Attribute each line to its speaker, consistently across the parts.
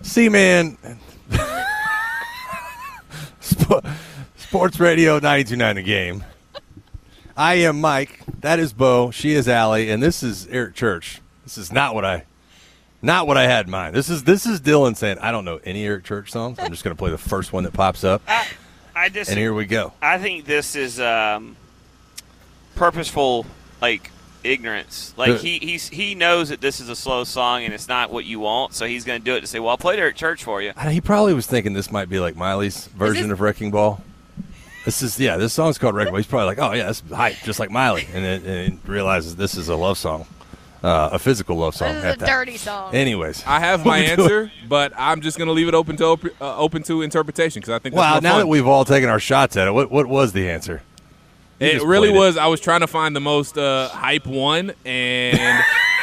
Speaker 1: C-Man. Sports Radio 92.9 The Game. I am Mike. That is Bo. She is Allie, and this is Eric Church. This is not what I had in mind. This is Dylan saying, I don't know any Eric Church songs. I'm just going to play the first one that pops up.
Speaker 2: And here
Speaker 1: we go.
Speaker 2: I think this is purposeful, ignorance. He knows that this is a slow song and it's not what you want, so he's going to do it to say, well, I'll play it at church for you.
Speaker 1: He probably was thinking this might be like Miley's version of Wrecking Ball. This song's called Wrecking Ball. He's probably like, oh, yeah, that's hype, just like Miley. And then realizes this is a love song, a physical love song.
Speaker 3: This is a dirty song.
Speaker 1: Anyways.
Speaker 4: I have my answer, but I'm just going to leave it open to interpretation because I think that's more
Speaker 1: now
Speaker 4: fun.
Speaker 1: that we've all taken our shots at it, what was the answer?
Speaker 4: It really was. I was trying to find the most hype one, and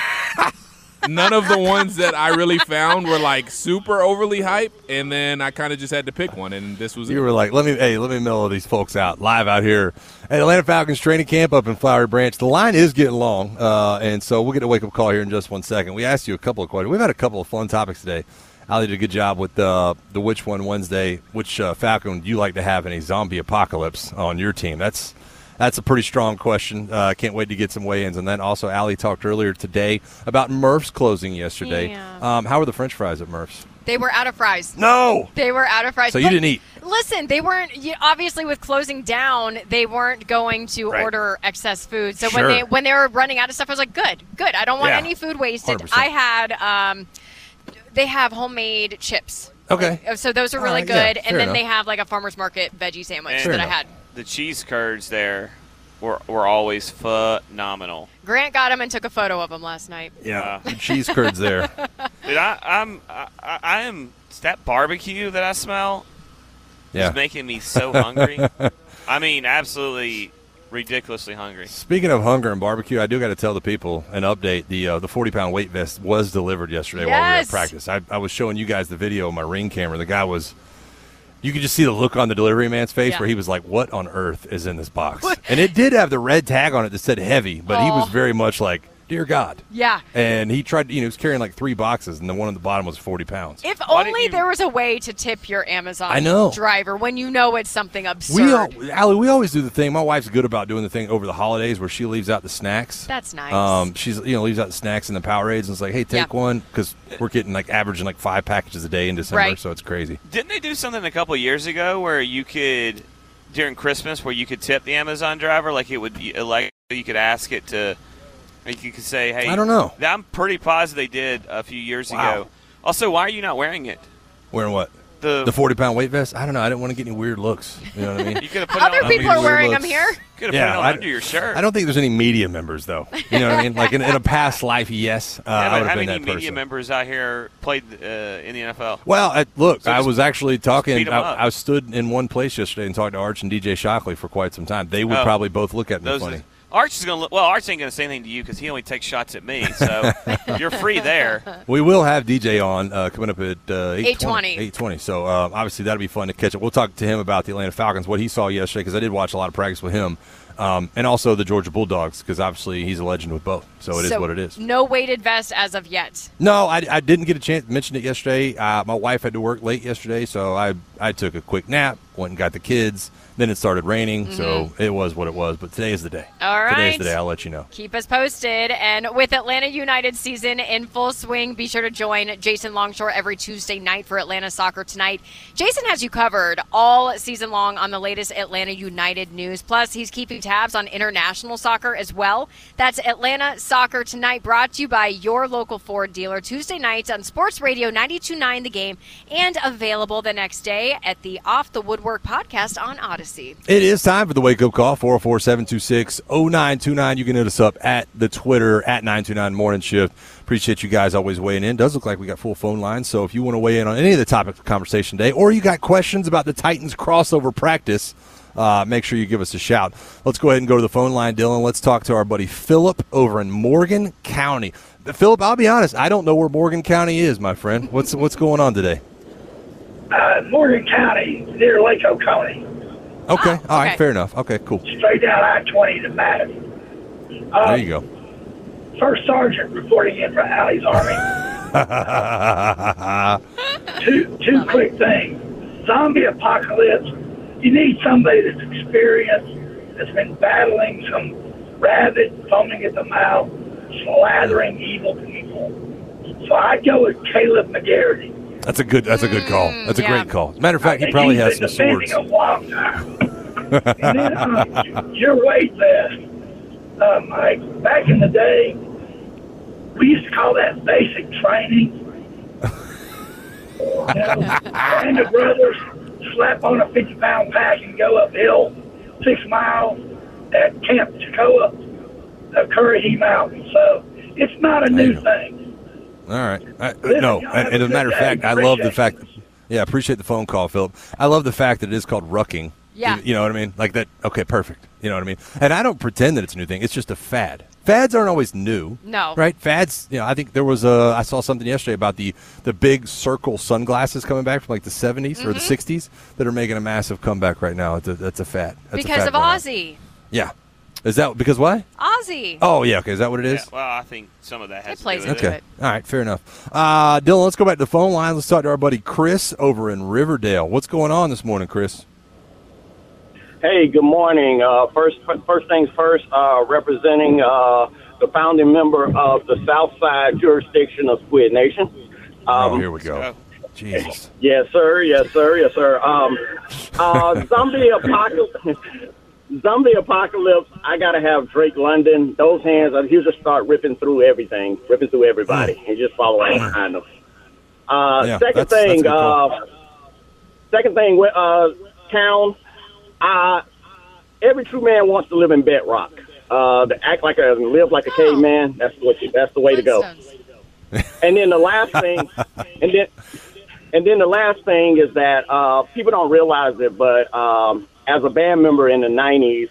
Speaker 4: none of the ones that I really found were super overly hype. And then I kind of just had to pick one, and this was.
Speaker 1: You were like, let me mellow these folks out live out here at Atlanta Falcons training camp up in Flowery Branch. The line is getting long, and so we'll get a wake up call here in just 1 second. We asked you a couple of questions. We've had a couple of fun topics today. Ali did a good job with the Which One Wednesday. Which Falcon do you like to have in a zombie apocalypse on your team? That's a pretty strong question. Can't wait to get some weigh-ins. And then also, Allie talked earlier today about Murph's closing yesterday.
Speaker 3: Yeah.
Speaker 1: How were the French fries at Murph's?
Speaker 3: They were out of fries.
Speaker 1: No!
Speaker 3: They were out of fries.
Speaker 1: So you didn't eat?
Speaker 3: Listen, they weren't – obviously with closing down, they weren't going to order excess food. So
Speaker 1: Sure.
Speaker 3: when they were running out of stuff, I was like, good. I don't want any food wasted.
Speaker 1: 100%.
Speaker 3: I had they have homemade chips.
Speaker 1: Okay.
Speaker 3: So those are really
Speaker 1: right, yeah,
Speaker 3: good.
Speaker 1: fair
Speaker 3: and then
Speaker 1: enough.
Speaker 3: they have a farmer's market veggie sandwich
Speaker 2: Fair
Speaker 3: that I
Speaker 1: enough.
Speaker 3: had.
Speaker 2: The cheese curds there were always phenomenal.
Speaker 3: Grant got them and took a photo of them last night.
Speaker 1: Yeah, the cheese curds there.
Speaker 2: Dude, I am – that barbecue that I smell is making me so hungry. I mean, absolutely ridiculously hungry.
Speaker 1: Speaking of hunger and barbecue, I do got to tell the people an update. The 40-pound weight vest was delivered yesterday while we were at practice. I was showing you guys the video on my Ring camera. The guy was – you could just see the look on the delivery man's face where he was like, what on earth is in this box? And it did have the red tag on it that said heavy, but he was very much like, dear God.
Speaker 3: Yeah.
Speaker 1: And he tried, he was carrying 3 boxes, and the one on the bottom was 40 pounds.
Speaker 3: If only there was a way to tip your Amazon driver when you know it's something absurd.
Speaker 1: Allie, we always do the thing. My wife's good about doing the thing over the holidays where she leaves out the snacks.
Speaker 3: That's nice.
Speaker 1: She's leaves out the snacks and the Powerades, and it's like, hey, take one, because we're getting averaging 5 packages a day in December, so it's crazy.
Speaker 2: Didn't they do something a couple of years ago where you could, during Christmas, where you could tip the Amazon driver, it would be you could ask it to. You could say, hey,
Speaker 1: I don't know.
Speaker 2: I'm pretty positive they did a few years ago. Also, why are you not wearing it?
Speaker 1: Wearing what? The 40-pound weight vest? I don't know. I didn't want to get any weird looks. You know what I mean?
Speaker 2: You could have put
Speaker 3: Other people are wearing them here.
Speaker 2: You could have put it on under your shirt.
Speaker 1: I don't think there's any media members, though. You know what I mean? In a past life, yes. I would have been that person.
Speaker 2: How many media members out here played in the NFL?
Speaker 1: Well, look, I was actually talking.
Speaker 2: I
Speaker 1: I stood in one place yesterday and talked to Arch and DJ Shockley for quite some time. They would probably both look at me funny.
Speaker 2: Arch is going to Arch ain't going to say anything to you because he only takes shots at me, so you're free there.
Speaker 1: We will have DJ on coming up at 8:20. 8:20. So obviously that'll be fun to catch up. We'll talk to him about the Atlanta Falcons, what he saw yesterday, because I did watch a lot of practice with him, and also the Georgia Bulldogs, because obviously he's a legend with both. So it is what it is.
Speaker 3: No weighted vest as of yet.
Speaker 1: No, I didn't get a chance to mention it yesterday. My wife had to work late yesterday, so I took a quick nap, went and got the kids. Then it started raining, so it was what it was. But today is the day.
Speaker 3: All right.
Speaker 1: Today's the day. I'll let you know.
Speaker 3: Keep us posted. And with Atlanta United season in full swing, be sure to join Jason Longshore every Tuesday night for Atlanta Soccer Tonight. Jason has you covered all season long on the latest Atlanta United news. Plus, he's keeping tabs on international soccer as well. That's Atlanta Soccer Tonight, brought to you by your local Ford dealer. Tuesday nights on Sports Radio 92.9 The Game, and available the next day at the Off the Woodwork podcast on Odyssey.
Speaker 1: It is time for the wake-up call, 404-726-0929. You can hit us up at the Twitter, at 929 Morning Shift. Appreciate you guys always weighing in. Does look like we got full phone lines, so if you want to weigh in on any of the topics of conversation today, or you got questions about the Titans crossover practice, make sure you give us a shout. Let's go ahead and go to the phone line, Dylan. Let's talk to our buddy Philip over in Morgan County. Philip, I'll be honest, I don't know where Morgan County is, my friend. What's going on today?
Speaker 5: Morgan County, near Lake Oconee.
Speaker 1: Okay. All right. Fair enough. Okay, cool.
Speaker 5: Straight down I-20 to Madison.
Speaker 1: There you go.
Speaker 5: First Sergeant reporting in for Allie's Army. two quick things. Zombie apocalypse, you need somebody that's experienced, that's been battling some rabid, foaming at the mouth, slathering evil people. So I'd go with Caleb McGarity.
Speaker 1: That's a good call. That's a great call. Matter of fact, he probably has some swords.
Speaker 5: A long time. And then your weight vest, Mike. Back in the day, we used to call that basic training. Band of brothers slap on a 50-pound pack and go uphill 6 miles at Camp Toccoa, Currahee Mountain. So it's not a new thing.
Speaker 1: All right. No, and as a matter of fact, I love the fact. Yeah, I appreciate the phone call, Philip. I love the fact that it is called rucking.
Speaker 3: Yeah.
Speaker 1: You know what I mean? Like that. Okay, perfect. You know what I mean? And I don't pretend that it's a new thing. It's just a fad. Fads aren't always new.
Speaker 3: No.
Speaker 1: Right? Fads, I think there was I saw something yesterday about the big circle sunglasses coming back from like the 70s or the 60s that are making a massive comeback right now. That's a fad. That's
Speaker 3: because
Speaker 1: of
Speaker 3: Ozzy.
Speaker 1: Yeah. Is that because why?
Speaker 3: Ozzy.
Speaker 1: Oh, yeah. Okay. Is that what it is?
Speaker 2: Yeah, well, I think some of that has
Speaker 3: It plays
Speaker 2: to do with
Speaker 3: into
Speaker 2: it.
Speaker 3: it.
Speaker 1: All right. Fair enough. Dylan, let's go back to the phone line. Let's talk to our buddy Chris over in Riverdale. What's going on this morning, Chris?
Speaker 6: Hey, good morning. First things first, representing the founding member of the Southside jurisdiction of Squid Nation.
Speaker 1: Here we go. Jesus.
Speaker 6: Yes, sir. Yes, sir. Yes, sir. Zombie apocalypse. I gotta have Drake London. Those hands. He'll just start ripping through everything, ripping through everybody, and just follow right behind them. Second thing. Town. Every true man wants to live in bedrock. To act like live like a caveman. That's the way to go. And then the last thing, and then the last thing is that people don't realize it, but as a band member in the 90s,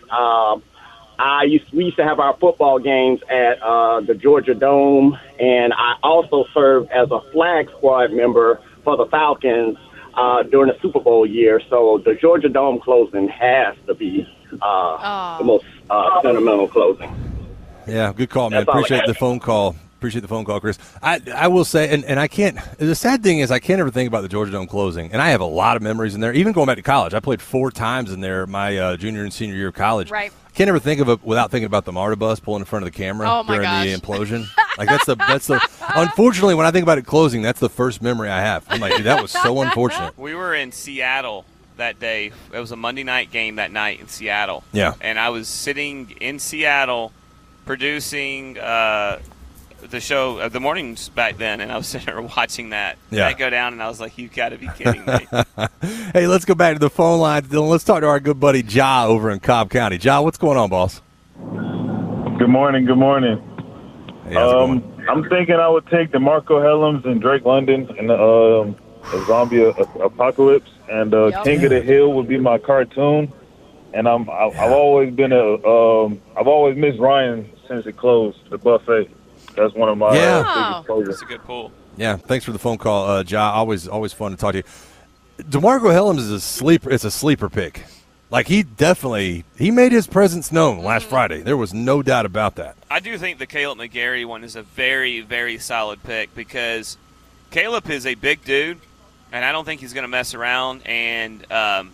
Speaker 6: we used to have our football games at the Georgia Dome, and I also served as a flag squad member for the Falcons during the Super Bowl year. So the Georgia Dome closing has to be the most sentimental closing.
Speaker 1: Yeah, good call, man. Appreciate the phone call. Appreciate the phone call, Chris. I will say, and I can't, the sad thing is I can't ever think about the Georgia Dome closing, and I have a lot of memories in there, even going back to college. I played 4 times in there my junior and senior year of college.
Speaker 3: Right.
Speaker 1: I can't ever think of it without thinking about the MARTA bus pulling in front of the camera during the implosion. Like that's the unfortunately, when I think about it closing, that's the first memory I have. I'm like, dude, that was so unfortunate.
Speaker 2: We were in Seattle that day. It was a Monday night game that night in Seattle.
Speaker 1: Yeah.
Speaker 2: And I was sitting in Seattle producing the show, the mornings back then, and I was sitting there watching that go down, and I was like, "You got to be kidding me!"
Speaker 1: Hey, let's go back to the phone line, Dylan. Let's talk to our good buddy Ja over in Cobb County. Ja, what's going on, boss?
Speaker 7: Good morning. Good morning.
Speaker 1: Hey, how's it going?
Speaker 7: I'm thinking I would take DeMarco Hellams and Drake London and a zombie apocalypse, and King of the Hill would be my cartoon. And I've always been I've always missed Ryan since it closed, the buffet. That's one of my biggest closures.
Speaker 2: That's a good pull.
Speaker 1: Yeah, thanks for the phone call, Ja. Always fun to talk to you. DeMarco Hellams is a sleeper. It's a sleeper pick. Like he made his presence known last Friday. There was no doubt about that.
Speaker 2: I do think the Caleb McGarry one is a very, very solid pick because Caleb is a big dude, and I don't think he's going to mess around. And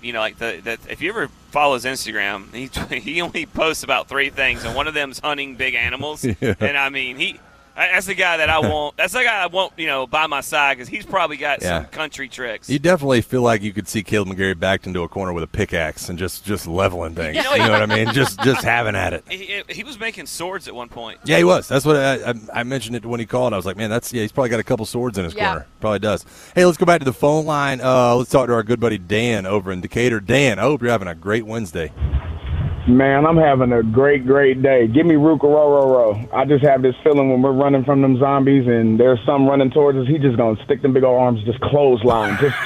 Speaker 2: if you ever follow his Instagram, he only posts about 3 things, and one of them is hunting big animals. Yeah. And I mean, that's the guy that I want. That's the guy I want, by my side because he's probably got some country tricks.
Speaker 1: You definitely feel like you could see Caleb McGarry backed into a corner with a pickaxe and just leveling things. You know what I mean? Just having at it.
Speaker 2: He was making swords at one point.
Speaker 1: Yeah, he was. That's what I mentioned it when he called. I was like, man, he's probably got a couple swords in his corner. Probably does. Hey, let's go back to the phone line. Let's talk to our good buddy Dan over in Decatur. Dan, I hope you're having a great Wednesday.
Speaker 8: Man, I'm having a great day. Give me Ruka. I just have this feeling when we're running from them zombies and there's some running towards us, he just gonna stick them big old arms, just clothesline, just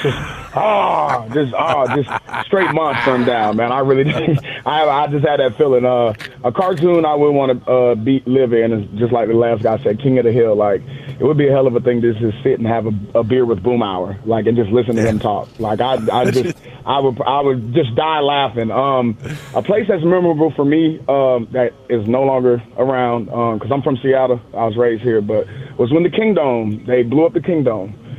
Speaker 8: straight monster him down, man. I really, I just had that feeling. A cartoon I would want to live in is just like the last guy said, King of the Hill. Like it would be a hell of a thing to just sit and have a beer with Boomhauer, like, and just listen to him talk. Like I would just die laughing. A place that's memorable for me that is no longer around because I'm from Seattle. I was raised here, but was when the Kingdome, they blew up the Kingdome.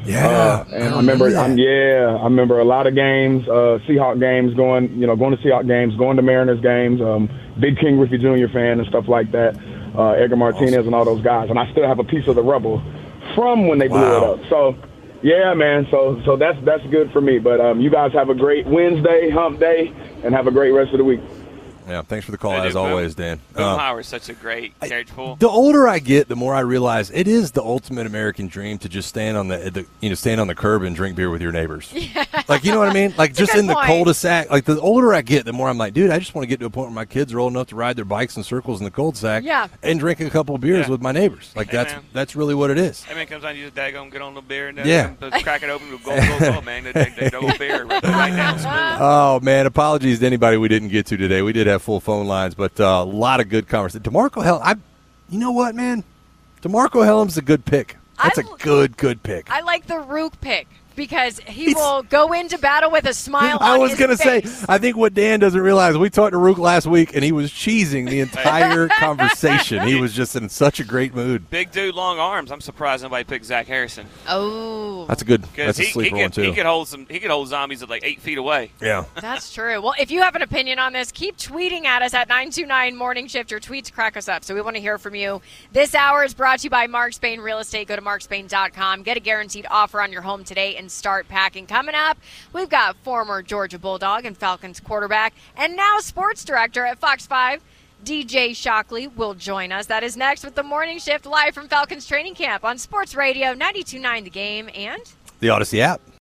Speaker 1: Yeah.
Speaker 8: And I remember a lot of games, Seahawk games, going to Seahawk games, going to Mariners games, big King Griffey Jr. fan and stuff like that, Edgar Martinez and all those guys. And I still have a piece of the rubble from when they blew it up. So, yeah, man. So that's good for me. But you guys have a great Wednesday, hump day, and have a great rest of the week.
Speaker 1: Yeah, thanks for the call as always, Dan.
Speaker 2: Boomhauer is such a great carriage pool.
Speaker 1: The older I get, the more I realize it is the ultimate American dream to just stand on stand on the curb and drink beer with your neighbors.
Speaker 3: Yeah.
Speaker 1: Like, you know what I mean? Like,
Speaker 3: That's
Speaker 1: just in the cul-de-sac. Like, the older I get, the more I'm like, dude, I just want to get to a point where my kids are old enough to ride their bikes in circles in the cul-de-sac and drink a couple of beers with my neighbors. Like, that's really what it is.
Speaker 2: Hey, man, comes on, you just daggone get on the beer and crack it open, go, man. The double beer right now.
Speaker 1: Oh, man, apologies to anybody we didn't get to today. We did have full phone lines, but a lot of good conversation. DeMarco Hellum, you know what, man? DeMarco Hellum's a good pick. That's a good pick.
Speaker 3: I like the Rook pick because he will go into battle with a smile on his face.
Speaker 1: I was going to say, I think what Dan doesn't realize, we talked to Rook last week, and he was cheesing the entire conversation. He was just in such a great mood.
Speaker 2: Big dude, long arms. I'm surprised nobody picked Zach Harrison.
Speaker 3: Oh.
Speaker 1: That's a sleeper one, too.
Speaker 2: He could hold zombies at like 8 feet away.
Speaker 1: Yeah.
Speaker 3: That's true. Well, if you have an opinion on this, keep tweeting at us at 929 Morning Shift. Your tweets crack us up, so we want to hear from you. This hour is brought to you by Mark Spain Real Estate. Go to markspain.com. Get a guaranteed offer on your home today and start packing. Coming up, we've got former Georgia Bulldog and Falcons quarterback and now sports director at Fox 5, DJ Shockley, will join us. That is next with the Morning Shift live from Falcons training camp on Sports Radio 92.9 The Game and
Speaker 1: the Odyssey app.